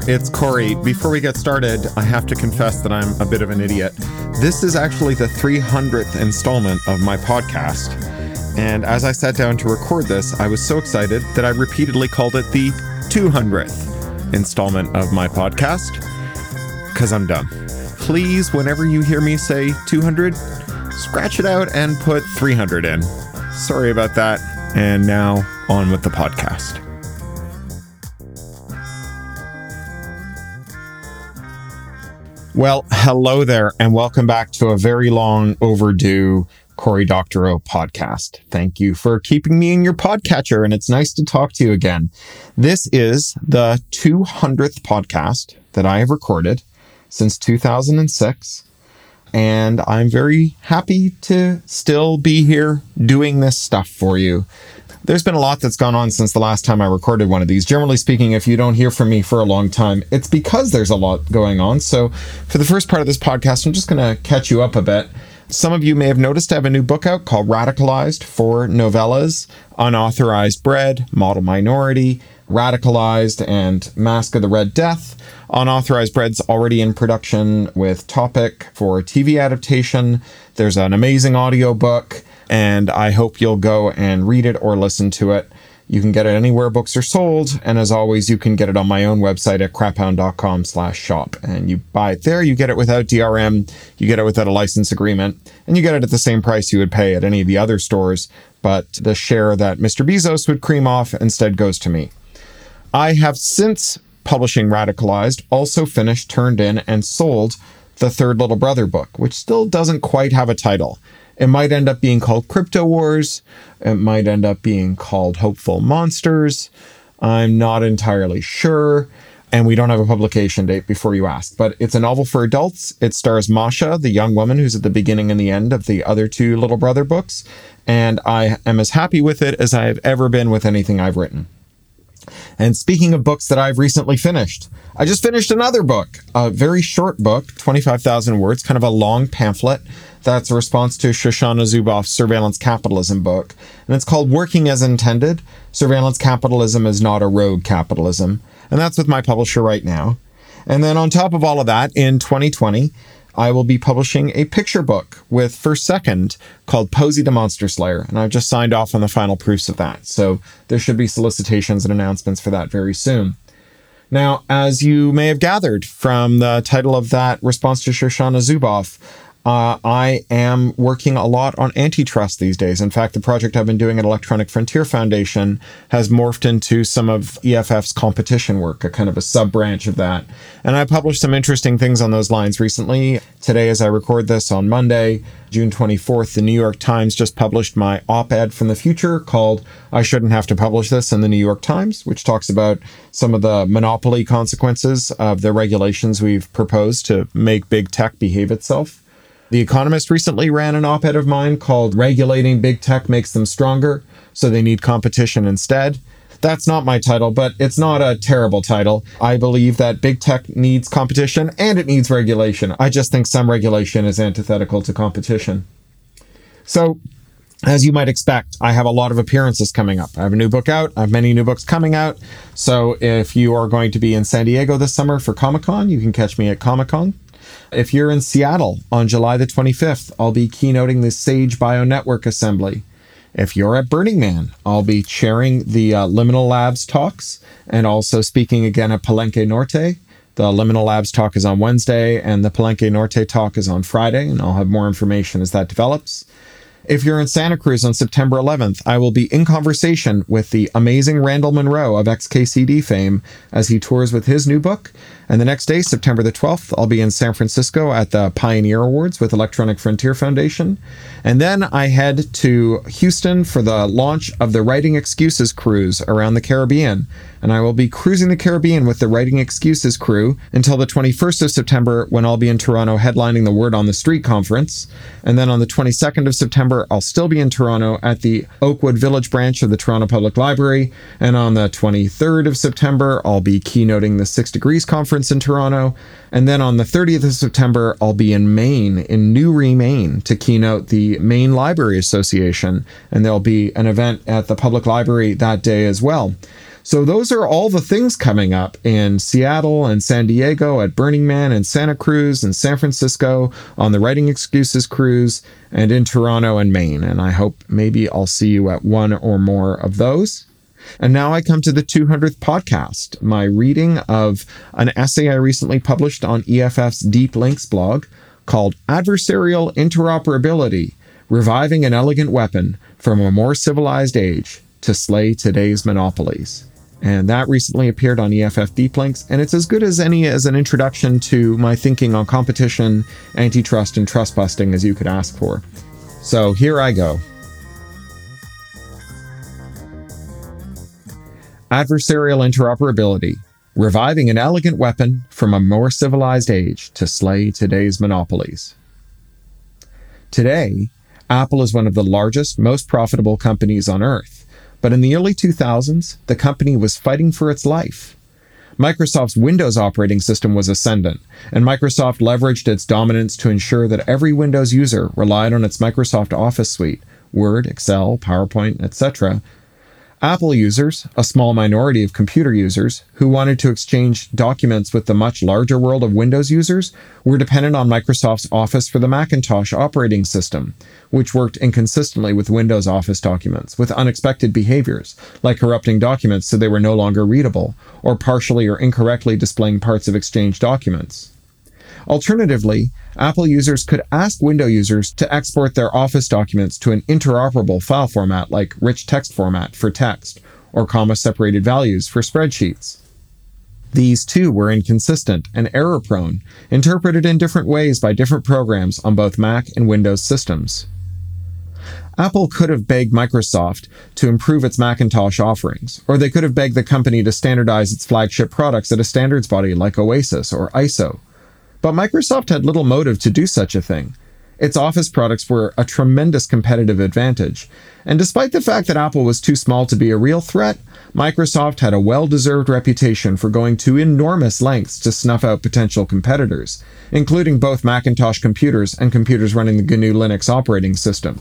it's Corey. Before we get started, I have to confess that I'm a bit of an idiot. This is actually the 300th installment of my podcast. And as I sat down to record this, I was so excited that I repeatedly called it the 200th installment of my podcast, because I'm dumb. Please, whenever you hear me say 200, scratch it out and put 300 in. Sorry about that. And now on with the podcast. Well, hello there, and welcome back to a very long overdue Cory Doctorow podcast. Thank you for keeping me in your podcatcher, and it's nice to talk to you again. This is the 200th podcast that I have recorded since 2006, and I'm very happy to still be here doing this stuff for you. There's been a lot that's gone on since the last time I recorded one of these. Generally speaking, if you don't hear from me for a long time, it's because there's a lot going on. So for the first part of this podcast, I'm just going to catch you up a bit. Some of you may have noticed I have a new book out called Radicalized, 4 novellas: Unauthorized Bread, Model Minority, Radicalized, and Mask of the Red Death. Unauthorized Bread's already in production with Topic for a TV adaptation. There's an amazing audiobook, and I hope you'll go and read it or listen to it. You can get it anywhere books are sold, and as always, you can get it on my own website at craphound.com/shop. And you buy it there, you get it without DRM, you get it without a license agreement, and you get it at the same price you would pay at any of the other stores, but the share that Mr. Bezos would cream off instead goes to me. I have since publishing Radicalized also finished, turned in, and sold the third Little Brother book, which still doesn't quite have a title. It might end up being called Crypto Wars. It might end up being called Hopeful Monsters. I'm not entirely sure. And we don't have a publication date before you ask. But it's a novel for adults. It stars Masha, the young woman who's at the beginning and the end of the other 2 Little Brother books. And I am as happy with it as I have ever been with anything I've written. And speaking of books that I've recently finished, I just finished another book, a very short book, 25,000 words, kind of a long pamphlet. That's a response to Shoshana Zuboff's Surveillance Capitalism book. And it's called Working as Intended. Surveillance Capitalism is not a rogue capitalism. And that's with my publisher right now. And then on top of all of that, in 2020, I will be publishing a picture book with First Second called Posey the Monster Slayer. And I've just signed off on the final proofs of that. So there should be solicitations and announcements for that very soon. Now, as you may have gathered from the title of that response to Shoshana Zuboff, I am working a lot on antitrust these days. In fact, the project I've been doing at Electronic Frontier Foundation has morphed into some of EFF's competition work, a kind of a sub-branch of that. And I published some interesting things on those lines recently. Today, as I record this on Monday, June 24th, the New York Times just published my op-ed from the future called I Shouldn't Have to Publish This in the New York Times, which talks about some of the monopoly consequences of the regulations we've proposed to make big tech behave itself. The Economist recently ran an op-ed of mine called Regulating Big Tech Makes Them Stronger, so they need competition instead. That's not my title, but it's not a terrible title. I believe that big tech needs competition and it needs regulation. I just think some regulation is antithetical to competition. So, as you might expect, I have a lot of appearances coming up. I have a new book out. I have many new books coming out. So if you are going to be in San Diego this summer for Comic-Con, you can catch me at Comic-Con. If you're in Seattle on July the 25th, I'll be keynoting the Sage Bionetwork Assembly. If you're at Burning Man, I'll be chairing the Liminal Labs talks and also speaking again at Palenque Norte. The Liminal Labs talk is on Wednesday and the Palenque Norte talk is on Friday, and I'll have more information as that develops. If you're in Santa Cruz on September 11th, I will be in conversation with the amazing Randall Monroe of XKCD fame as he tours with his new book. And the next day, September the 12th, I'll be in San Francisco at the Pioneer Awards with Electronic Frontier Foundation. And then I head to Houston for the launch of the Writing Excuses cruise around the Caribbean. And I will be cruising the Caribbean with the Writing Excuses crew until the 21st of September, when I'll be in Toronto headlining the Word on the Street conference. And then on the 22nd of September, I'll still be in Toronto at the Oakwood Village branch of the Toronto Public Library. And on the 23rd of September, I'll be keynoting the 6 Degrees conference in Toronto. And then on the 30th of September, I'll be in Maine, in Newry, Maine, to keynote the Maine Library Association. And there'll be an event at the public library that day as well. So those are all the things coming up in Seattle and San Diego at Burning Man and Santa Cruz and San Francisco on the Writing Excuses cruise and in Toronto and Maine. And I hope maybe I'll see you at one or more of those. And now I come to the 200th podcast, my reading of an essay I recently published on EFF's Deep Links blog called Adversarial Interoperability, Reviving an Elegant Weapon from a More Civilized Age to Slay Today's Monopolies. And that recently appeared on EFF Deep Links, and it's as good as any as an introduction to my thinking on competition, antitrust, and trust busting as you could ask for. So here I go. Adversarial Interoperability, Reviving an Elegant Weapon from a More Civilized Age to Slay Today's Monopolies. Today, Apple is one of the largest, most profitable companies on Earth. But in the early 2000s, the company was fighting for its life. Microsoft's Windows operating system was ascendant, and Microsoft leveraged its dominance to ensure that every Windows user relied on its Microsoft Office suite, Word, Excel, PowerPoint, etc. Apple users, a small minority of computer users, who wanted to exchange documents with the much larger world of Windows users, were dependent on Microsoft's Office for the Macintosh operating system, which worked inconsistently with Windows Office documents, with unexpected behaviors, like corrupting documents so they were no longer readable, or partially or incorrectly displaying parts of exchanged documents. Alternatively, Apple users could ask Windows users to export their Office documents to an interoperable file format like rich text format for text, or comma-separated values for spreadsheets. These too were inconsistent and error-prone, interpreted in different ways by different programs on both Mac and Windows systems. Apple could have begged Microsoft to improve its Macintosh offerings, or they could have begged the company to standardize its flagship products at a standards body like OASIS or ISO. But Microsoft had little motive to do such a thing. Its Office products were a tremendous competitive advantage, and despite the fact that Apple was too small to be a real threat, Microsoft had a well-deserved reputation for going to enormous lengths to snuff out potential competitors, including both Macintosh computers and computers running the GNU Linux operating system.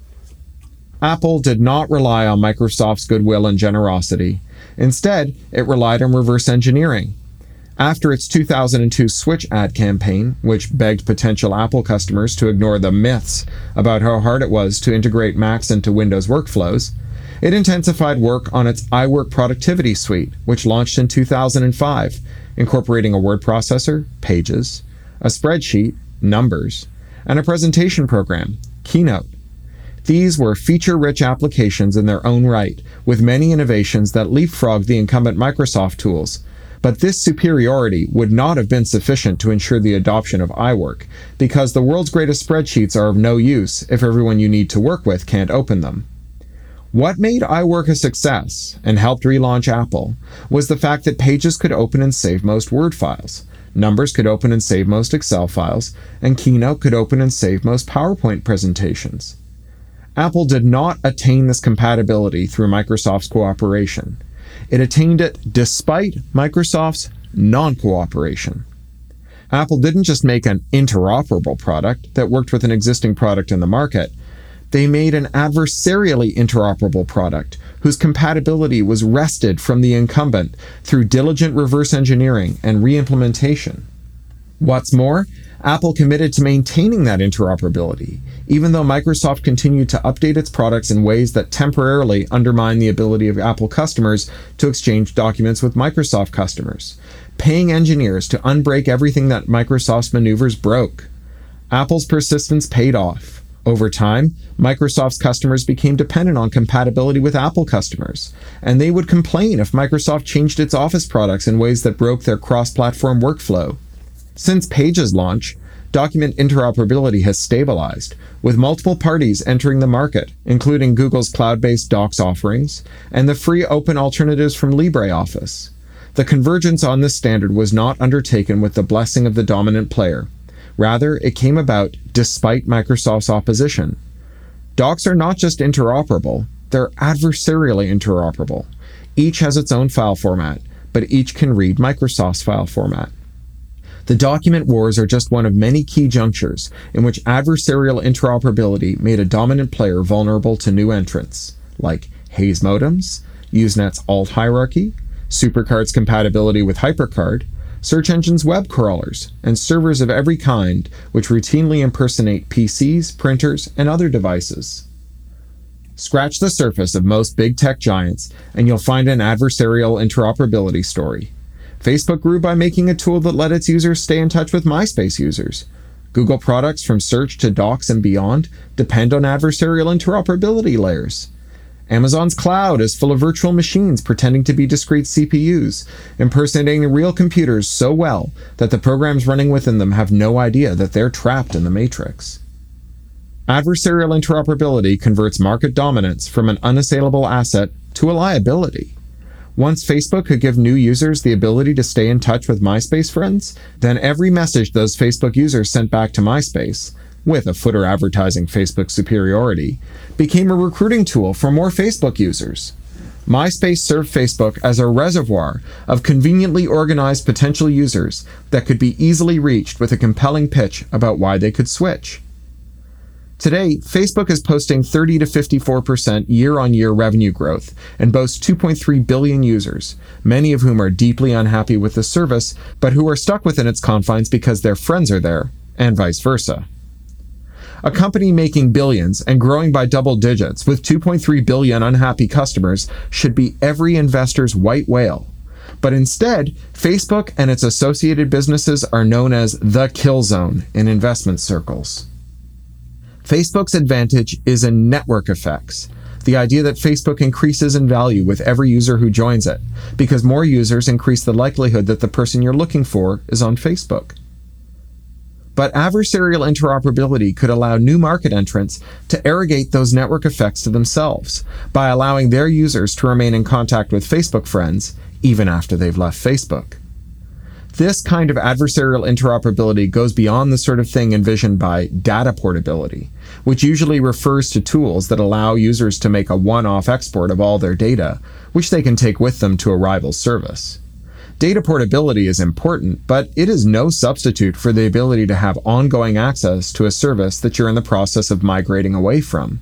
Apple did not rely on Microsoft's goodwill and generosity. Instead, it relied on reverse engineering. After its 2002 Switch ad campaign, which begged potential Apple customers to ignore the myths about how hard it was to integrate Macs into Windows workflows, it intensified work on its iWork productivity suite, which launched in 2005, incorporating a word processor, Pages, a spreadsheet, Numbers, and a presentation program, Keynote. These were feature-rich applications in their own right, with many innovations that leapfrogged the incumbent Microsoft tools. But this superiority would not have been sufficient to ensure the adoption of iWork, because the world's greatest spreadsheets are of no use if everyone you need to work with can't open them. What made iWork a success and helped relaunch Apple was the fact that Pages could open and save most Word files, Numbers could open and save most Excel files, and Keynote could open and save most PowerPoint presentations. Apple did not attain this compatibility through Microsoft's cooperation. It attained it despite Microsoft's non-cooperation. Apple didn't just make an interoperable product that worked with an existing product in the market. They made an adversarially interoperable product whose compatibility was wrested from the incumbent through diligent reverse engineering and re-implementation. What's more, Apple committed to maintaining that interoperability, even though Microsoft continued to update its products in ways that temporarily undermine the ability of Apple customers to exchange documents with Microsoft customers, paying engineers to unbreak everything that Microsoft's maneuvers broke. Apple's persistence paid off. Over time, Microsoft's customers became dependent on compatibility with Apple customers, and they would complain if Microsoft changed its Office products in ways that broke their cross-platform workflow. Since Page's launch, document interoperability has stabilized, with multiple parties entering the market, including Google's cloud-based Docs offerings and the free open alternatives from LibreOffice. The convergence on this standard was not undertaken with the blessing of the dominant player. Rather, it came about despite Microsoft's opposition. Docs are not just interoperable, they're adversarially interoperable. Each has its own file format, but each can read Microsoft's file format. The document wars are just one of many key junctures in which adversarial interoperability made a dominant player vulnerable to new entrants, like Hayes modems, Usenet's alt hierarchy, Supercard's compatibility with HyperCard, search engines' web crawlers, and servers of every kind which routinely impersonate PCs, printers, and other devices. Scratch the surface of most big tech giants, and you'll find an adversarial interoperability story. Facebook grew by making a tool that let its users stay in touch with MySpace users. Google products from search to docs and beyond depend on adversarial interoperability layers. Amazon's cloud is full of virtual machines pretending to be discrete CPUs, impersonating real computers so well that the programs running within them have no idea that they're trapped in the matrix. Adversarial interoperability converts market dominance from an unassailable asset to a liability. Once Facebook could give new users the ability to stay in touch with MySpace friends, then every message those Facebook users sent back to MySpace, with a footer advertising Facebook's superiority, became a recruiting tool for more Facebook users. MySpace served Facebook as a reservoir of conveniently organized potential users that could be easily reached with a compelling pitch about why they could switch. Today, Facebook is posting 30 to 54% year-on-year revenue growth and boasts 2.3 billion users, many of whom are deeply unhappy with the service, but who are stuck within its confines because their friends are there, and vice versa. A company making billions and growing by double digits with 2.3 billion unhappy customers should be every investor's white whale. But instead, Facebook and its associated businesses are known as the kill zone in investment circles. Facebook's advantage is in network effects, the idea that Facebook increases in value with every user who joins it, because more users increase the likelihood that the person you're looking for is on Facebook. But adversarial interoperability could allow new market entrants to arrogate those network effects to themselves by allowing their users to remain in contact with Facebook friends even after they've left Facebook. This kind of adversarial interoperability goes beyond the sort of thing envisioned by data portability, which usually refers to tools that allow users to make a one-off export of all their data, which they can take with them to a rival service. Data portability is important, but it is no substitute for the ability to have ongoing access to a service that you're in the process of migrating away from.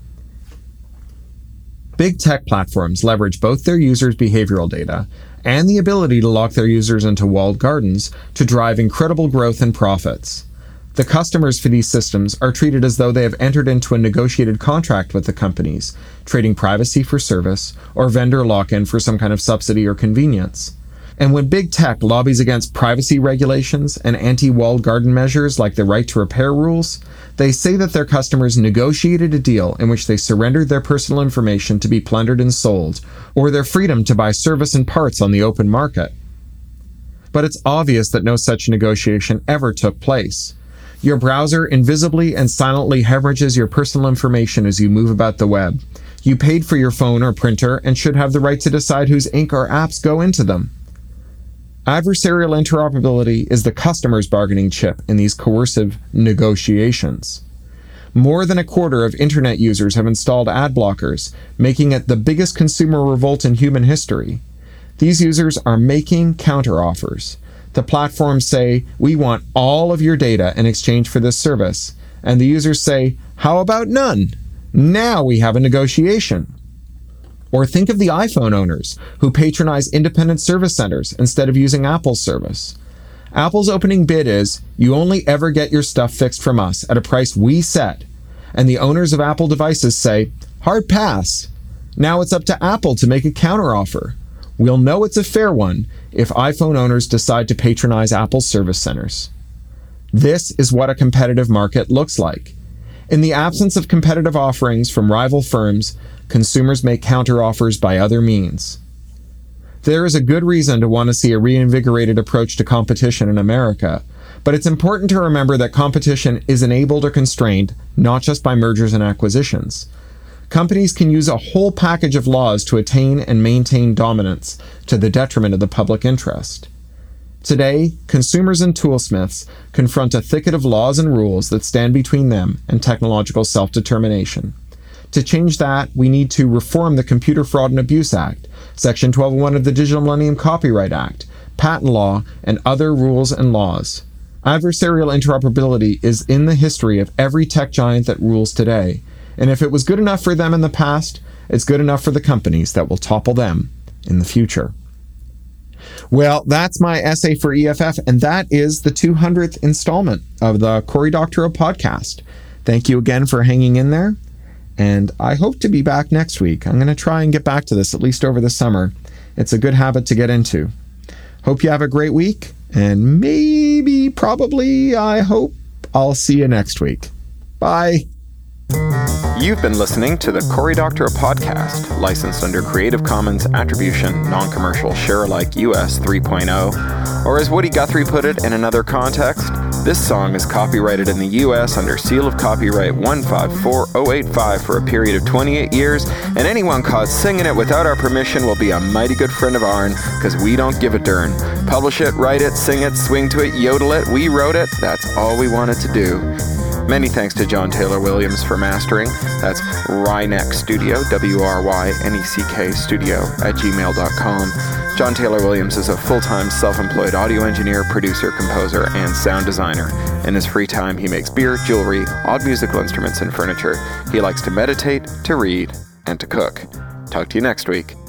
Big tech platforms leverage both their users' behavioral data and the ability to lock their users into walled gardens to drive incredible growth and profits. The customers for these systems are treated as though they have entered into a negotiated contract with the companies, trading privacy for service or vendor lock-in for some kind of subsidy or convenience. And when big tech lobbies against privacy regulations and anti-walled garden measures like the right to repair rules, they say that their customers negotiated a deal in which they surrendered their personal information to be plundered and sold, or their freedom to buy service and parts on the open market. But it's obvious that no such negotiation ever took place. Your browser invisibly and silently hemorrhages your personal information as you move about the web. You paid for your phone or printer and should have the right to decide whose ink or apps go into them. Adversarial interoperability is the customer's bargaining chip in these coercive negotiations. More than a quarter of internet users have installed ad blockers, making it the biggest consumer revolt in human history. These users are making counteroffers. The platforms say, "We want all of your data in exchange for this service," and the users say, "How about none? Now we have a negotiation." Or think of the iPhone owners who patronize independent service centers instead of using Apple's service. Apple's opening bid is, "You only ever get your stuff fixed from us at a price we set." And the owners of Apple devices say, "Hard pass. Now it's up to Apple to make a counteroffer. We'll know it's a fair one if iPhone owners decide to patronize Apple's service centers." This is what a competitive market looks like. In the absence of competitive offerings from rival firms, consumers make counteroffers by other means. There is a good reason to want to see a reinvigorated approach to competition in America, but it's important to remember that competition is enabled or constrained not just by mergers and acquisitions. Companies can use a whole package of laws to attain and maintain dominance to the detriment of the public interest. Today, consumers and toolsmiths confront a thicket of laws and rules that stand between them and technological self-determination. To change that, we need to reform the Computer Fraud and Abuse Act, Section 1201 of the Digital Millennium Copyright Act, patent law, and other rules and laws. Adversarial interoperability is in the history of every tech giant that rules today, and if it was good enough for them in the past, it's good enough for the companies that will topple them in the future. Well, that's my essay for EFF, and that is the 200th installment of the Cory Doctorow podcast. Thank you again for hanging in there, and I hope to be back next week. I'm going to try and get back to this at least over the summer. It's a good habit to get into. Hope you have a great week, and maybe, probably, I hope I'll see you next week. Bye. You've been listening to the Cory Doctorow podcast, licensed under Creative Commons Attribution, Non-Commercial, Share-alike US 3.0, or as Woody Guthrie put it in another context, this song is copyrighted in the US under seal of copyright 154085 for a period of 28 years, and anyone caught singing it without our permission will be a mighty good friend of ourn, because we don't give a darn. Publish it, write it, sing it, swing to it, yodel it, we wrote it, that's all we wanted to do. Many thanks to John Taylor Williams for mastering. That's Ryneck Studio, WRYNECK Studio @gmail.com. John Taylor Williams is a full-time self-employed audio engineer, producer, composer, and sound designer. In his free time, he makes beer, jewelry, odd musical instruments, and furniture. He likes to meditate, to read, and to cook. Talk to you next week.